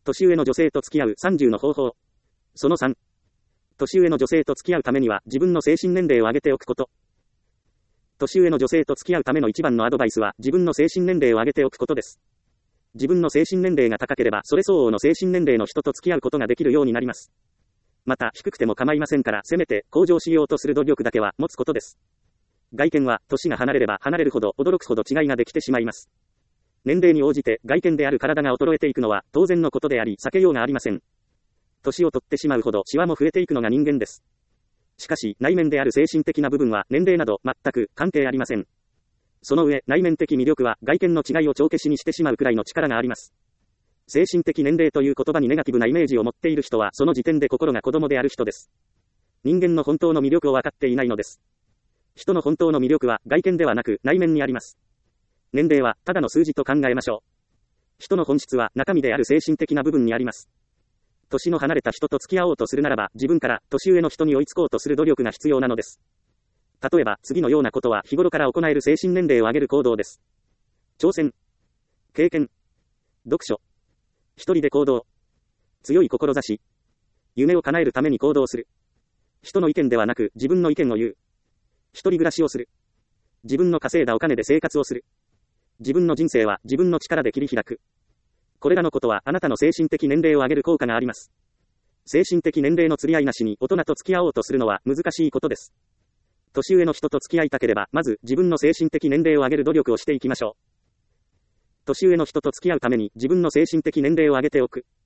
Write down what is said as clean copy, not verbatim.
年上の女性と付き合う30の方法。その3。年上の女性と付き合うためには自分の精神年齢を上げておくこと。年上の女性と付き合うための一番のアドバイスは自分の精神年齢を上げておくことです。自分の精神年齢が高ければそれ相応の精神年齢の人と付き合うことができるようになります。また低くても構いませんからせめて向上しようとする努力だけは持つことです。外見は年が離れれば離れるほど驚くほど違いができてしまいます。年齢に応じて外見である体が衰えていくのは当然のことであり避けようがありません。年を取ってしまうほどシワも増えていくのが人間です。しかし内面である精神的な部分は年齢など全く関係ありません。その上内面的魅力は外見の違いを帳消しにしてしまうくらいの力があります。精神的年齢という言葉にネガティブなイメージを持っている人はその時点で心が子供である人です。人間の本当の魅力を分かっていないのです。人の本当の魅力は外見ではなく内面にあります。年齢はただの数字と考えましょう。人の本質は中身である精神的な部分にあります。年の離れた人と付き合おうとするならば自分から年上の人に追いつこうとする努力が必要なのです。例えば次のようなことは日頃から行える精神年齢を上げる行動です。挑戦、経験、読書、一人で行動、強い志、夢を叶えるために行動する。人の意見ではなく自分の意見を言う。一人暮らしをする。自分の稼いだお金で生活をする。自分の人生は自分の力で切り開く。これらのことはあなたの精神的年齢を上げる効果があります。精神的年齢の釣り合いなしに大人と付き合おうとするのは難しいことです。年上の人と付き合いたければまず自分の精神的年齢を上げる努力をしていきましょう。年上の人と付き合うために自分の精神的年齢を上げておく。